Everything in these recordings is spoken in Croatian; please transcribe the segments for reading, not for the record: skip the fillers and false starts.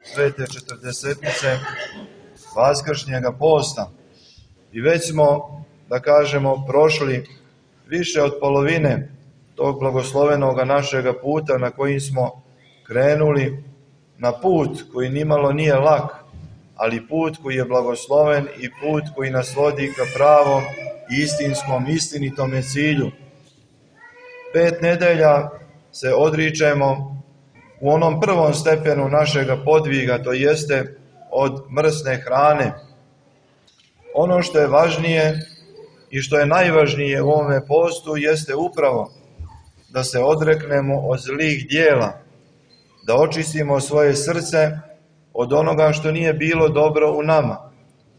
svete četrdesetnice Vaskršnjega posta. I već smo, da kažemo, prošli više od polovine tog blagoslovenoga našega puta na kojim smo krenuli, na put koji nimalo nije lak, ali put koji je blagosloven i put koji nas vodi ka pravom, istinskom, istinitome cilju. 5 nedelja se odričemo u onom prvom stepenu našega podviga, to jeste od mrsne hrane. Ono što je važnije i što je najvažnije u ovome postu jeste upravo da se odreknemo od zlih dijela, da očistimo svoje srce od onoga što nije bilo dobro u nama,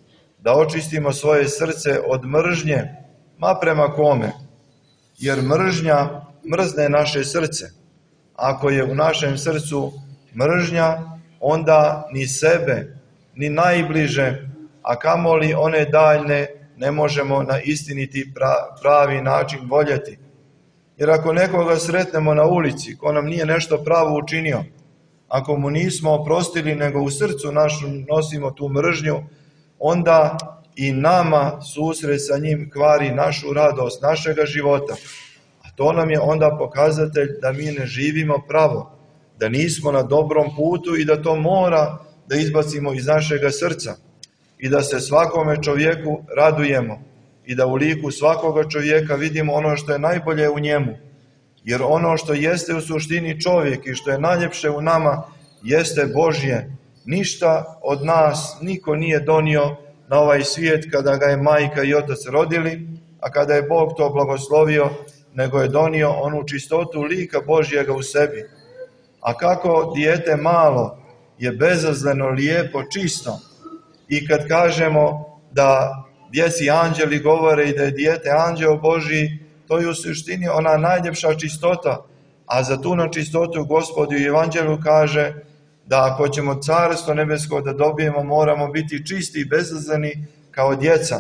da očistimo svoje srce od mržnje, ma prema kome, jer mržnja mrzne naše srce. Ako je u našem srcu mržnja, onda ni sebe, ni najbliže, a kamoli one daljne, ne možemo na istiniti pravi način voljeti. Jer ako nekoga sretnemo na ulici, ko nam nije nešto pravo učinio, ako mu nismo oprostili, nego u srcu našu nosimo tu mržnju, onda i nama susret sa njim kvari našu radost, našega života. A to nam je onda pokazatelj da mi ne živimo pravo, da nismo na dobrom putu i da to mora da izbacimo iz našega srca i da se svakome čovjeku radujemo i da u liku svakoga čovjeka vidimo ono što je najbolje u njemu. Jer ono što jeste u suštini čovjek i što je najljepše u nama jeste Božje. Ništa od nas niko nije donio na ovaj svijet kada ga je majka i otac rodili, a kada je Bog to blagoslovio, nego je donio onu čistotu lika Božjega u sebi. A kako dijete malo je bezazleno, lijepo, čisto. I kad kažemo da djeci anđeli govore i da je dijete anđeo Božji, to je u suštini ona najljepša čistota. A za tu čistotu Gospod u Evanđelju kaže da ako ćemo carstvo nebesko da dobijemo, moramo biti čisti i bezazleni kao djeca.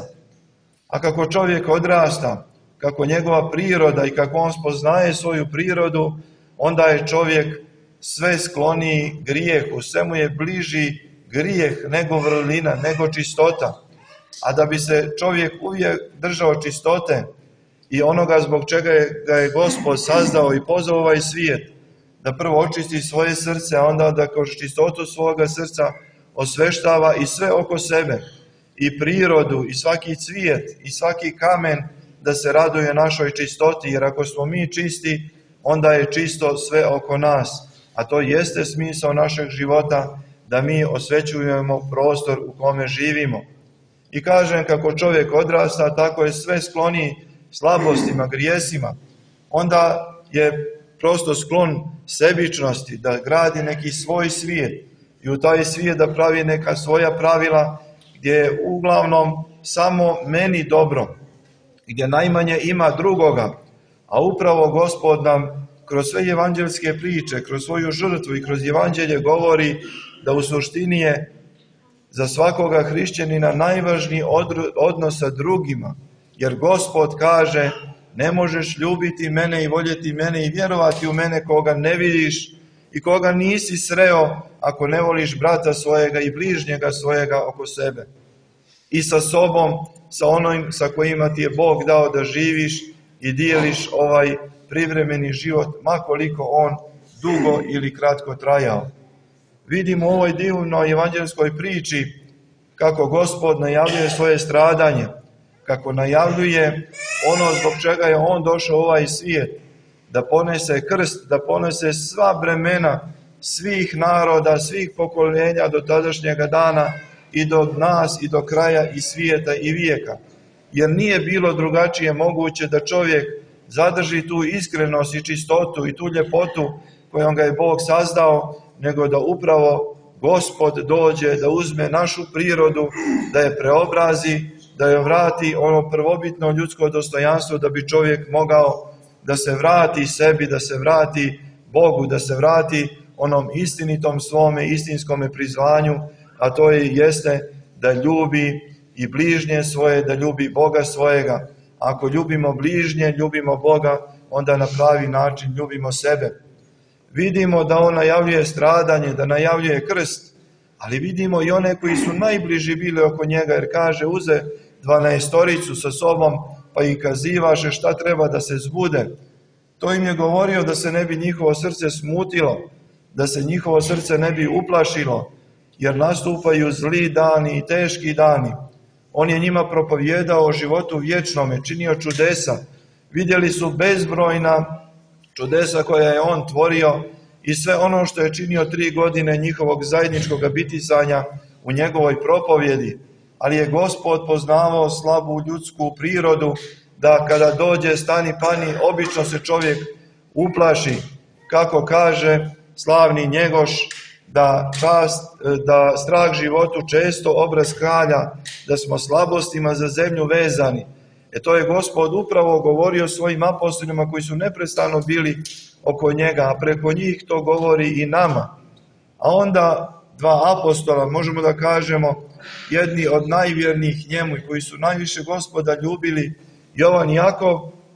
A kako čovjek odrasta, kako njegova priroda i kako on spoznaje svoju prirodu, onda je čovjek sve skloniji grijehu, sve mu je bliži grijeh nego vrlina, nego čistota. A da bi se čovjek uvijek držao čistote i onoga zbog čega ga je Gospod sazdao i pozvao ovaj svijet, da prvo očisti svoje srce, a onda da kroz čistotu svoga srca osveštava i sve oko sebe, i prirodu, i svaki cvijet, i svaki kamen, da se raduje našoj čistoti, jer ako smo mi čisti, onda je čisto sve oko nas. A to jeste smisao našeg života, da mi osvećujemo prostor u kome živimo. I kažem, kako čovjek odrasta, tako je sve skloniji slabostima, grijesima. Onda je prosto sklon sebičnosti, da gradi neki svoj svijet i u taj svijet da pravi neka svoja pravila gdje je uglavnom samo meni dobro, gdje najmanje ima drugoga. A upravo Gospod nam kroz sve evanđelske priče, kroz svoju žrtvu i kroz evanđelje govori da u suštini je za svakoga hrišćanina najvažniji odnos sa drugima. Jer Gospod kaže, ne možeš ljubiti mene i voljeti mene i vjerovati u mene koga ne vidiš i koga nisi sreo ako ne voliš brata svojega i bližnjega svojega oko sebe. I sa sobom, sa onim sa kojima ti je Bog dao da živiš i dijeliš ovaj privremeni život, makoliko on dugo ili kratko trajao. Vidimo u ovoj divnoj evanđelskoj priči kako Gospod najavljuje svoje stradanje, kako najavljuje ono zbog čega je on došao u ovaj svijet, da ponese krst, da ponese sva bremena svih naroda, svih pokoljenja do tadašnjega dana i do nas i do kraja i svijeta i vijeka. Jer nije bilo drugačije moguće da čovjek zadrži tu iskrenost i čistotu i tu ljepotu kojom ga je Bog sazdao, nego da upravo Gospod dođe da uzme našu prirodu, da je preobrazi, da je vrati ono prvobitno ljudsko dostojanstvo, da bi čovjek mogao da se vrati sebi, da se vrati Bogu, da se vrati onom istinitom svome, istinskome prizvanju, a to jeste da ljubi i bližnje svoje, da ljubi Boga svojega. Ako ljubimo bližnje, ljubimo Boga, onda na pravi način ljubimo sebe. Vidimo da on najavljuje stradanje, da najavljuje krst, Ali vidimo i one koji su najbliži bili oko njega, jer kaže, uze 12 sa sobom, pa i kazivaše šta treba da se zbude. To im je govorio da se ne bi njihovo srce smutilo, da se njihovo srce ne bi uplašilo, jer nastupaju zli dani i teški dani. On je njima propovijedao o životu vječnome, činio čudesa. Vidjeli su bezbrojna čudesa koja je on tvorio i sve ono što je činio 3 godine njihovog zajedničkog bitisanja u njegovoj propovjedi. Ali je Gospod poznavao slabu ljudsku prirodu, da kada dođe stani pani, obično se čovjek uplaši, kako kaže slavni Njegoš, da strah životu često obraz kralja, da smo slabostima za zemlju vezani. To je Gospod upravo govorio svojim apostolima koji su neprestano bili oko njega, a preko njih to govori i nama. A onda 2 apostola, možemo da kažemo, jedni od najvjernijih njemu i koji su najviše Gospoda ljubili, Jovan i Jakov,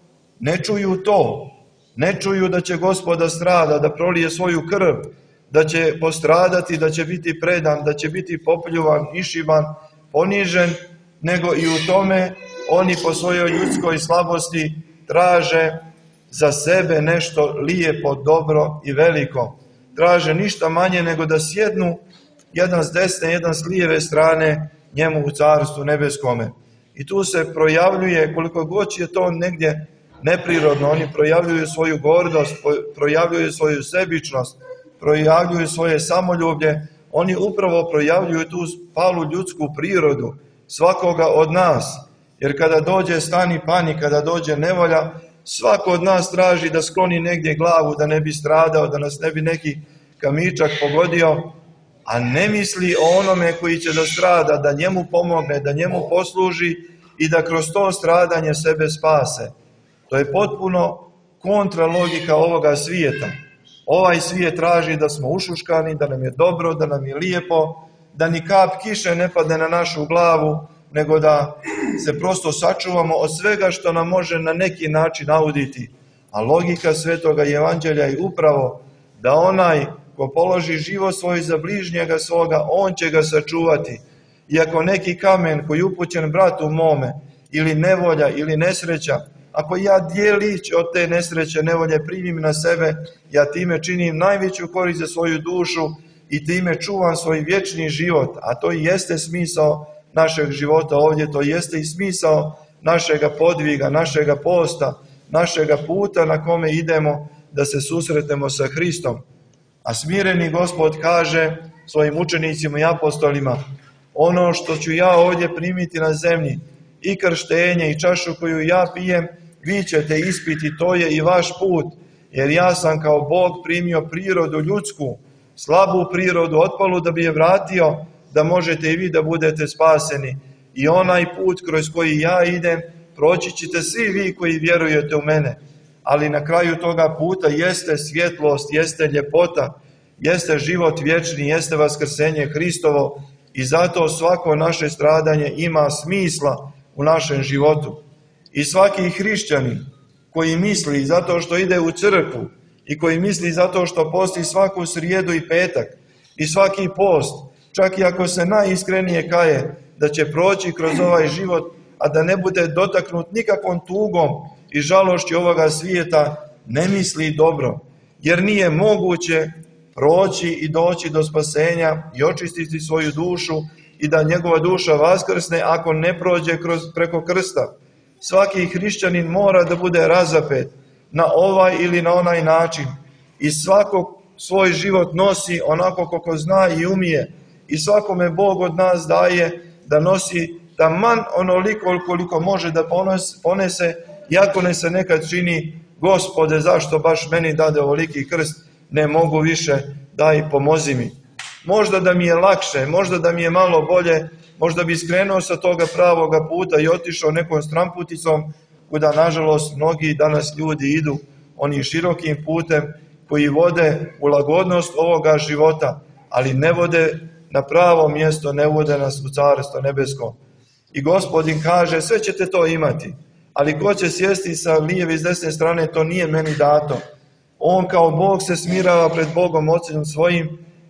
ne čuju to. Ne čuju da će Gospoda strada, da prolije svoju krv, da će postradati, da će biti predan, da će biti popljuvan, išiban, ponižen, nego i u tome oni po svojoj ljudskoj slabosti traže za sebe nešto lijepo, dobro i veliko. Traže ništa manje nego da sjednu jedan s desne, jedan s lijeve strane njemu u Carstvu nebeskome. I tu se projavljuje, koliko god je to negdje neprirodno, oni projavljuju svoju gordost, projavljuju svoju sebičnost, projavljuju svoje samoljublje, oni upravo projavljuju tu palu ljudsku prirodu svakoga od nas. Jer kada dođe stani pani, kada dođe nevolja, svako od nas traži da skloni negdje glavu, da ne bi stradao, da nas ne bi neki kamičak pogodio, a ne misli o onome koji će da strada, da njemu pomogne, da njemu posluži i da kroz to stradanje sebe spase. To je potpuno kontra logika ovoga svijeta. Ovaj svijet traži da smo ušuškani, da nam je dobro, da nam je lijepo, da ni kap kiše ne padne na našu glavu, nego da se prosto sačuvamo od svega što nam može na neki način nauditi. A logika svetoga evanđelja je upravo da onaj ko položi život svoj za bližnjega svoga, on će ga sačuvati. I ako neki kamen koji je upućen bratu mome, ili nevolja, ili nesreća, ako ja dijelić od te nesreće, nevolje primim na sebe, ja time činim najveću korist za svoju dušu i time čuvam svoj vječni život, a to i jeste smisao našeg života ovdje, to jeste i smisao našega podviga, našega posta, našega puta na kome idemo da se susretemo sa Hristom. A smireni Gospod kaže svojim učenicima i apostolima, ono što ću ja ovdje primiti na zemlji, i krštenje i čašu koju ja pijem, vi ćete ispiti, to je i vaš put, jer ja sam kao Bog primio prirodu ljudsku, slabu prirodu, otpalu, da bi je vratio, da možete i vi da budete spaseni. I onaj put kroz koji ja idem, proći ćete svi vi koji vjerujete u mene. Ali na kraju toga puta jeste svjetlost, jeste ljepota, jeste život vječni, jeste vaskrsenje Hristovo i zato svako naše stradanje ima smisla u našem životu. I svaki hrišćanin koji misli zato što ide u crkvu i koji misli zato što posti svaku srijedu i petak i svaki post, čak i ako se najiskrenije kaje, da će proći kroz ovaj život, a da ne bude dotaknut nikakvom tugom i žalošću ovoga svijeta, ne misli dobro. Jer nije moguće proći i doći do spasenja i očistiti svoju dušu i da njegova duša vaskrsne ako ne prođe preko krsta. Svaki hrišćanin mora da bude razapet na ovaj ili na onaj način i svako svoj život nosi onako kako zna i umije i svakome Bog od nas daje da nosi taman onoliko koliko može da ponese, iako ne se nekad čini, Gospode, zašto baš meni dade ovoliki krst, ne mogu više, daj pomozi mi. Možda da mi je lakše, možda da mi je malo bolje, možda bi skrenuo sa toga pravoga puta i otišao nekom stramputicom, kuda nažalost mnogi danas ljudi idu onim širokim putem koji vode u lagodnost ovoga života, ali ne vode na pravo mjesto, ne vode nas u Carstvo nebesko. I Gospodin kaže, sve ćete to imati, ali ko će sjesti sa lijeve i s desne strane, to nije meni dato. On kao Bog se smirava pred Bogom Ocem svojim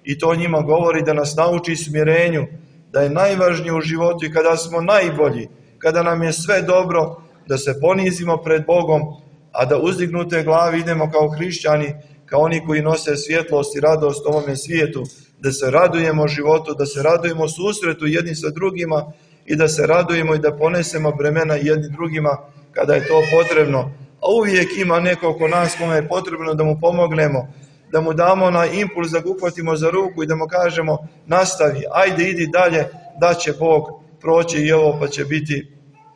i to njima govori da nas nauči smirenju, da je najvažnije u životu i kada smo najbolji, kada nam je sve dobro, da se ponizimo pred Bogom, a da uzdignute glavi idemo kao hrišćani, kao oni koji nose svjetlost i radost ovome svijetu, da se radujemo životu, da se radujemo susretu jedni sa drugima i da se radujemo i da ponesemo bremena jedni drugima kada je to potrebno. A uvijek ima neko oko nas kome je potrebno da mu pomognemo, da mu damo na impuls, da ga uhvatimo za ruku i da mu kažemo nastavi, ajde idi dalje, da će Bog proći i ovo pa će biti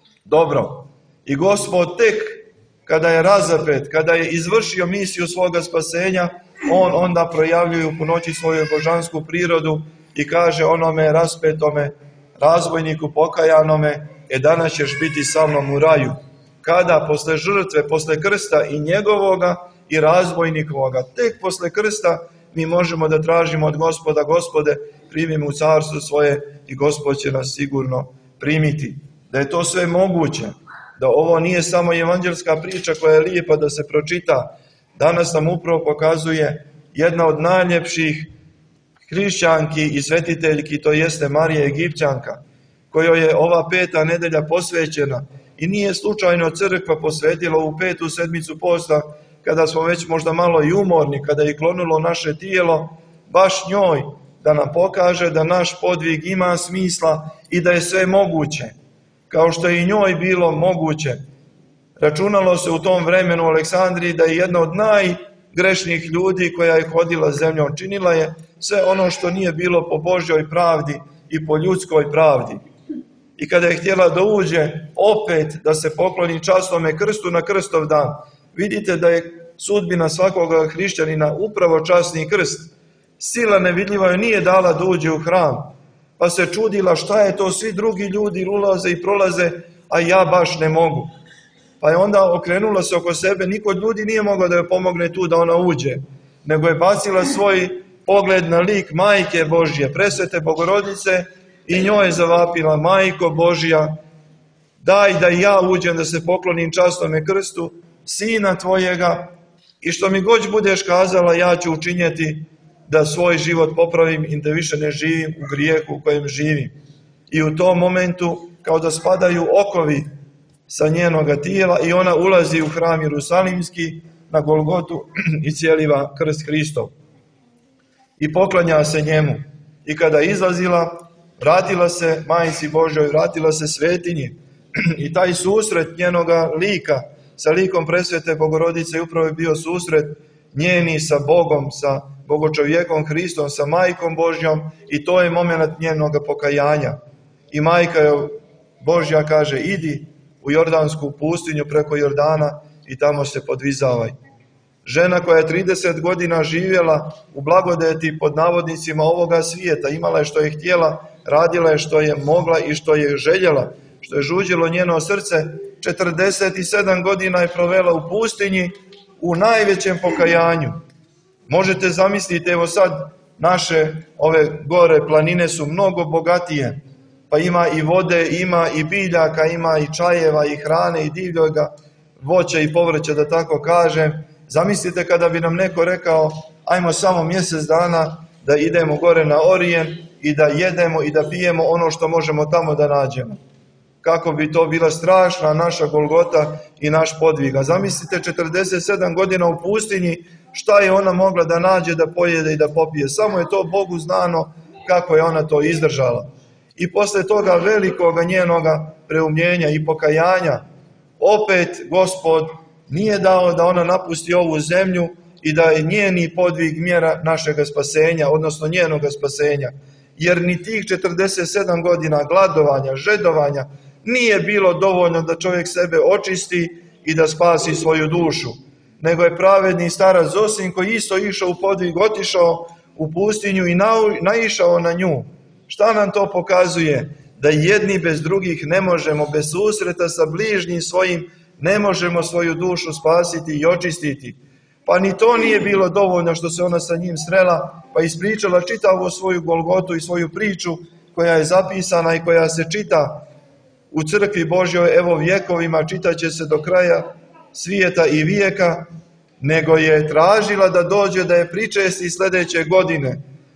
dobro. I Gospod tek kada je razapet, kada je izvršio misiju svoga spasenja, on onda projavljuje u punoći svoju božansku prirodu i kaže onome raspetome, razbojniku pokajanome, danas ćeš biti sa mnom u raju. Kada? Posle žrtve, posle krsta i njegovoga i razbojnikovoga. Tek posle krsta mi možemo da tražimo od Gospoda, Gospode, primimo u carstvo svoje i Gospod će nas sigurno primiti. Da je to sve moguće, da ovo nije samo evanđelska priča koja je lijepa da se pročita. Danas nam upravo pokazuje jedna od najljepših hrišćanki i svetiteljki, to jeste Marija Egipćanka, kojoj je ova 5. nedelja posvećena. I nije slučajno crkva posvetila u 5. sedmicu posta, kada smo već možda malo i umorni, kada je klonulo naše tijelo, baš njoj da nam pokaže da naš podvig ima smisla i da je sve moguće. Kao što je i njoj bilo moguće. Računalo se u tom vremenu u Aleksandriji da je jedna od najgrešnijih ljudi koja je hodila zemljom. Činila je sve ono što nije bilo po Božjoj pravdi i po ljudskoj pravdi. I kada je htjela da uđe opet da se pokloni časnome krstu na krstov dan, vidite da je sudbina svakoga hrišćanina upravo časni krst. Sila nevidljiva joj nije dala da uđe u hram, pa se čudila šta je to, svi drugi ljudi ulaze i prolaze, a ja baš ne mogu. Pa je onda okrenula se oko sebe, niko od ljudi nije mogao da joj pomogne tu da ona uđe, nego je bacila svoj pogled na lik Majke Božje, presvete Bogorodice, i njoj je zavapila, Majko Božja, daj da i ja uđem da se poklonim časnome krstu, sina tvojega, i što mi god budeš kazala, ja ću učinjeti da svoj život popravim i da više ne živim u grijehu u kojem živim. I u tom momentu, kao da spadaju okovi sa njenoga tijela i ona ulazi u hram Jerusalimski na Golgotu i cijeliva krst Hristov. I poklanja se njemu. I kada je izlazila, vratila se Majci Božjoj, vratila se svetinji. I taj susret njenoga lika sa likom presvete Bogorodice upravo je bio susret njeni sa Bogom, sa Bogočovjekom Hristom, sa Majkom Božjom, i to je moment njenoga pokajanja. I Majka Božja kaže, idi u Jordansku pustinju preko Jordana i tamo se podvizavaj. Žena koja je 30 godina živjela u blagodeti pod navodnicima ovoga svijeta, imala je što je htjela, radila je što je mogla i što je željela, što je žuđilo njeno srce, 47 godina je provela u pustinji u najvećem pokajanju. Možete zamisliti, evo sad naše ove gore planine su mnogo bogatije, pa ima i vode, ima i biljaka, ima i čajeva i hrane i divljoga voća i povrća, da tako kažem. Zamislite kada bi nam neko rekao, ajmo samo mjesec dana da idemo gore na Orijen i da jedemo i da pijemo ono što možemo tamo da nađemo. Kako bi to bila strašna naša Golgota i naš podvig. A zamislite 47 godina u pustinji, šta je ona mogla da nađe, da pojede i da popije. Samo je to Bogu znano kako je ona to izdržala. I posle toga velikoga njenoga preumljenja i pokajanja, opet Gospod nije dao da ona napusti ovu zemlju i da je njeni podvig mjera našega spasenja, odnosno njenoga spasenja. Jer ni tih 47 godina gladovanja, žedovanja nije bilo dovoljno da čovjek sebe očisti i da spasi svoju dušu. Nego je pravedni starac Zosim, koji isto išao u podvig, otišao u pustinju i naišao na nju. Šta nam to pokazuje? Da jedni bez drugih ne možemo, bez susreta sa bližnjim svojim, ne možemo svoju dušu spasiti i očistiti. Pa ni to nije bilo dovoljno što se ona sa njim srela, pa ispričala čitavu svoju Golgotu i svoju priču koja je zapisana i koja se čita u crkvi Božjoj, evo vjekovima, čitat će se do kraja svijeta i vijeka, nego je tražila da dođe da je pričesti sljedeće godine,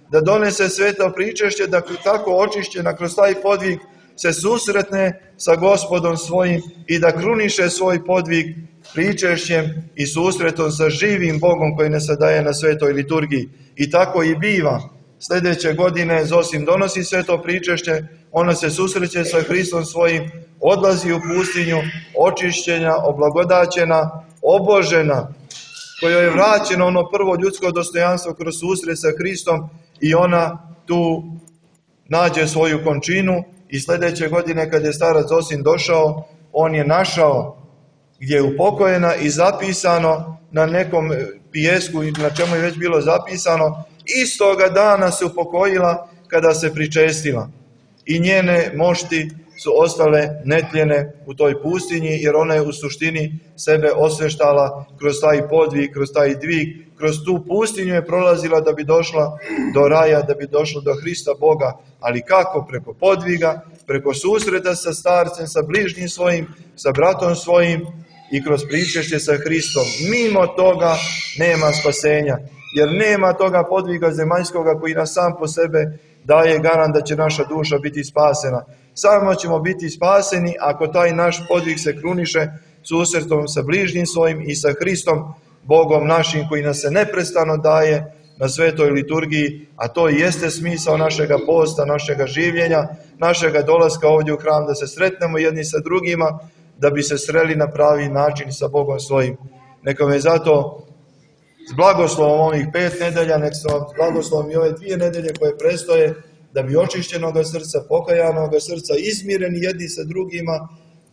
da donese sveto pričešće, da tako očišćena kroz taj podvig se susretne sa Gospodom svojim i da kruniše svoj podvig pričešćem i susretom sa živim Bogom koji nas daje na svetoj liturgiji. I tako i biva. Sljedeće godine Zosim donosi sveto pričešće, ona se susreće sa Hristom svojim, odlazi u pustinju, očišćenja, oblagodaćena, obožena, kojoj je vraćeno ono prvo ljudsko dostojanstvo kroz susret sa Hristom i ona tu nađe svoju končinu i sljedeće godine kad je starac Zosim došao, on je našao gdje je upokojena i zapisano na nekom pijesku, na čemu je već bilo zapisano, istoga dana se upokojila kada se pričestila. I njene mošti su ostale netljene u toj pustinji, jer ona je u suštini sebe osveštala kroz taj podvig, kroz taj dvig, kroz tu pustinju je prolazila da bi došla do raja, da bi došla do Hrista Boga. Ali kako? Preko podviga, preko susreta sa starcem, sa bližnjim svojim, sa bratom svojim i kroz pričešće sa Hristom. Mimo toga nema spasenja, jer nema toga podviga zemaljskoga koji nas sam po sebe daje garant da će naša duša biti spasena. Samo ćemo biti spaseni ako taj naš podvig se kruniše susretom sa bližnjim svojim i sa Hristom, Bogom našim koji nas se neprestano daje na svetoj liturgiji, a to i jeste smisao našega posta, našega življenja, našega dolaska ovdje u hram, da se sretnemo jedni sa drugima, da bi se sreli na pravi način sa Bogom svojim. Neka me zato s blagoslovom ovih 5 nedelja, nek se vam s blagoslovom i ove 2 nedelje koje prestoje, da bi očišćenoga srca, pokajanoga srca, izmireni jedni sa drugima,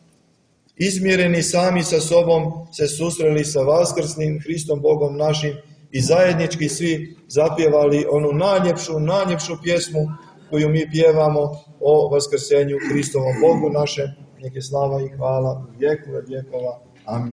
izmireni sami sa sobom, se susreli sa vaskrsnim Hristom Bogom našim i zajednički svi zapjevali onu najljepšu pjesmu koju mi pjevamo o vaskrsenju Hristovom Bogu našem. Neke slava i hvala u vjeku vjekova. Amin.